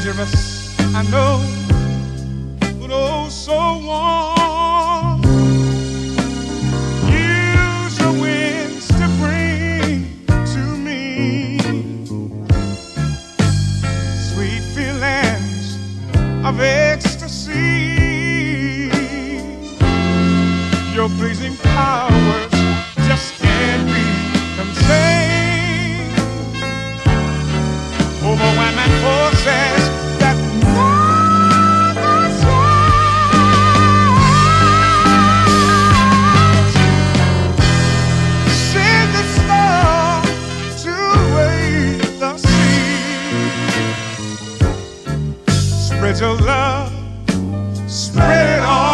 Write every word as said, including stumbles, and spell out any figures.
dangerous, I know, but oh so warm. Use your winds to bring to me sweet feelings of ecstasy. Your pleasing powers just can't be contained. Overwhelming forces that never change. Send the storm to wake the sea. Spread your love, spread it all.